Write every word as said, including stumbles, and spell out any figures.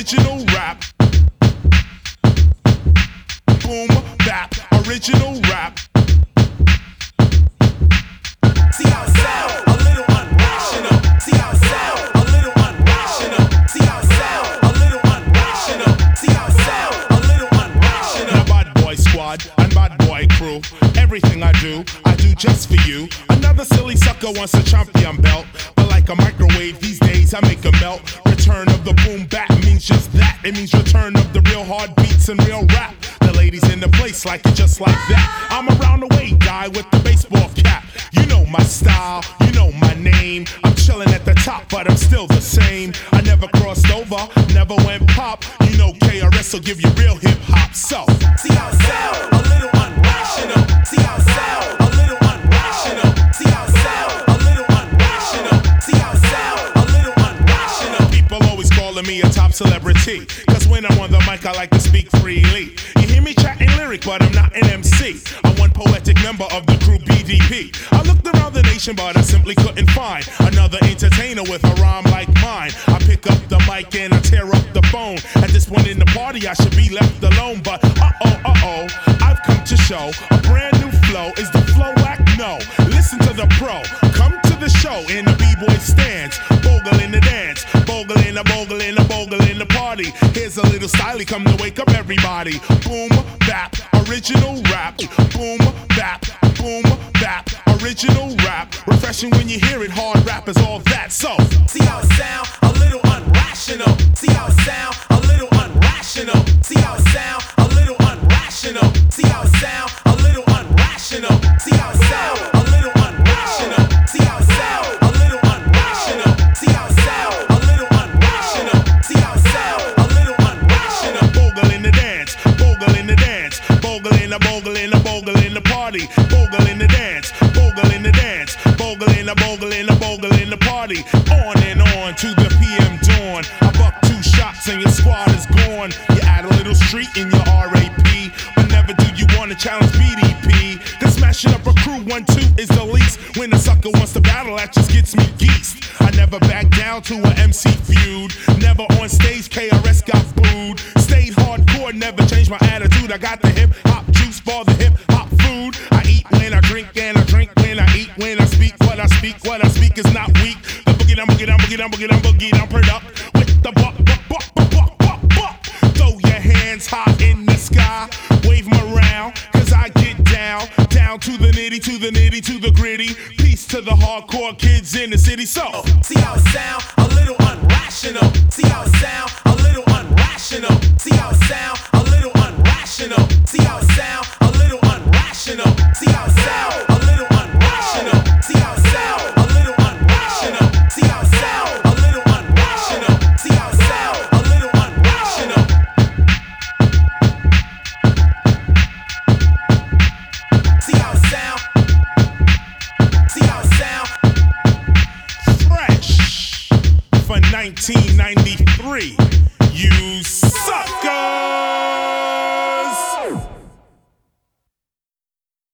original rap. Boom, bap, original rap. See how it sound, a little unrational. See how it sound, a little unrational. See how it sound, a little unrational. See how it sound, a little unrational. Now bad boy squad and bad boy crew. Everything I do, I do just for you. Another silly sucker wants a champion belt, but like a microwave these days I make 'em melt. Return of the boom bap means just that. It means return of the real hard beats and real rap. The ladies in the place like it just like that. I'm around the way guy with the baseball cap. You know my style, you know my name. I'm chilling at the top, but I'm still the same. I never crossed over, never went pop. You know K R S will give you real hip hop. So see how it sound, a little unrational. See how it sound, a little unrational. See how it sound, a little unrational. See how it sound, a little unrational. People always calling me a top celebrity, cause when I'm on the mic I like to speak freely. You hear me chatting lyric, but I'm not an M C. I'm one poetic member of the crew B D P. I looked around the nation, but I simply couldn't find another entertainer with a rhyme like mine. I pick up the mic and I tear up the phone. At this point in the party, I should be left alone, but uh-oh, uh-oh, I've come to show a brand new flow. Is the flow whack? No. Listen to the pro. Come to the show in the B-boy stands. Bogle in the dance. Bogle in the bogle in the bogle in the party. Here's a little styly, come to wake up everybody. Boom, bap, original rap. Boom, bap, boom, bap, original rap. Refreshing when you hear it, hard rap is all that. So see how it sound, a little unrational. See how it sound, a little unrational. See how it sound, a little unrational. See how it sound, a little unrational. See how it sound, a little unrational. See how it sound, a little unrational. See how it sound, a little unrational. See how it sound, a little unrational. Bogle in the dance, bogle in the dance, bogle in the bogle in the bogle in the party, bogle in the dance, bogle in the dance, bogle in the bogle in the bogle in the party. On and on to the P M dawn. I buck two shots and your squad is gone. You add a little street in your R A P, but never do you want to challenge B D P. Cause smashing up a crew one two is the least. When a sucker wants to battle, that just gets me geesed. I never back down to an M C feud. Never on stage, K R S got booed. Stayed hardcore, never changed my attitude. I got the hip hop juice for the hip hop food. I eat when I drink and I drink when I eat. When I speak what I speak, what I speak is not weak. The boogie down, boogie down, boogie down, boogie down, boogie down, purred up with the buck, buck, buck, buck, buck, buck, buck. Throw your hands high in the sky, wave them around, cause I get down, down to the nitty, to the nitty, to the gritty. Peace to the hardcore kids in the city. So see how it sound, a little unrational. See how it sound, a little unrational. See how it sound, a little unrational. See how it sound, a little unrational. See how it sound, a little unrational. See how it sound, a little unrational. See how it sound, a little unrational. See how it sound, a little unrational. See how it sound. See how it sound. fresh for nineteen ninety-three. You sucker!